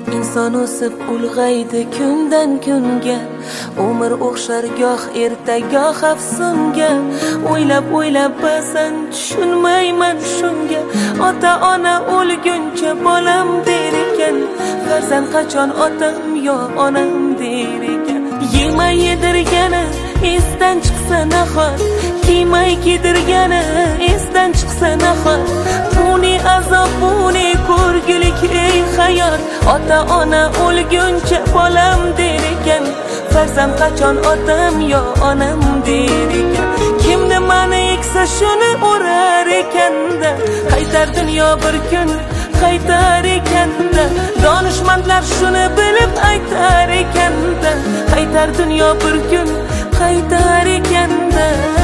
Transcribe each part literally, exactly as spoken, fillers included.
inson o'sib ulg'aydi kundan kunga, umr o'xshar goh erta goh afsunga. O'ylab o'ylab ba'zan tushunmayman shunga, ota ona o'lguncha bolam der ekan, farzand qachon otam yo onam der ekan. Yemay yedirgani esdan chiqsa nahot, kiymay kiydirgani esdan chiqsa nahot. Buni azob, buni ko'rgulik ey hayot, ota ona o'lguncha bolam der ekan, farzand qachon otam yo onam der ekan. Kim nimani eksa shuni o'rar ekanda, qaytar dunyo bir kun qaytar ekanda. Donishmandlar shuni bilib aytar ekanda, qaytar dunyo bir kun qaytar ekanda.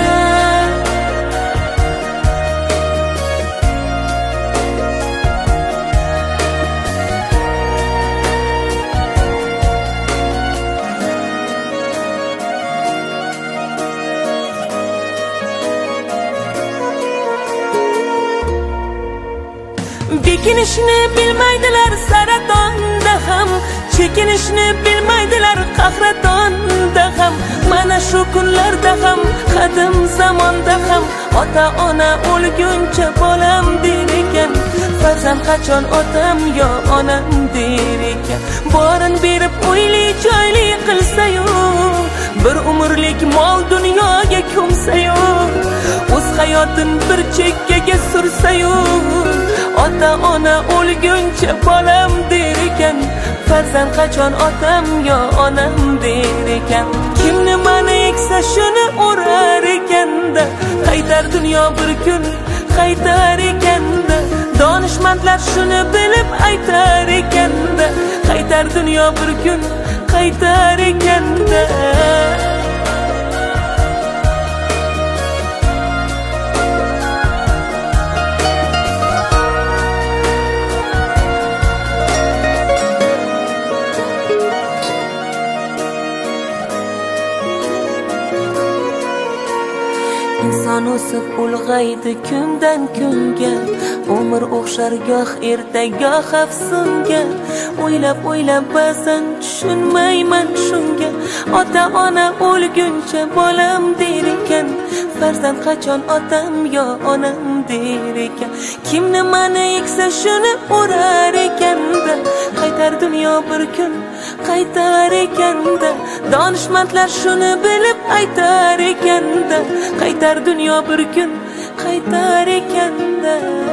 Bekinishni bilmaydilar saratonda ham, chekinishni bilmaydilar qahratonda ham. Mana shu kunlarda ham, qadim zamonda ham, ota ona o'lguncha bolam der ekan, farzand qachon otam yo onam der ekan. Borin berib uyli joyli qilsa-yu, bir umrlik mol dunyoga ko'msa-yu, o'z hayotin bir chekkaga sursa-yu, ota ona o'lguncha bolam der ekan, farzand qachon otam yo onam der ekan. Kim nimani eksa shuni o'rar ekanda, qaytar dunyo bir kun qaytar ekanda. Donishmandlar shuni bilib aytar ekanda, qaytar dunyo bir kun qaytar ekanda. Inson o'sib ulg'aydi kundan kunga, umr o'xshar goh erta goh afsunga. O'ylab o'ylab ba'zan tushunmayman shunga, ota ona o'lguncha bolam der ekan, farzand qachon otam yo onam der ekan. Kim nimani eksa shuni o'rar ekanda, qaytar dunyo bir kun qaytar ekanda. Donishmandlar shuni bilib aytar ekanda, qaytar dunyo bir kun qaytar ekanda.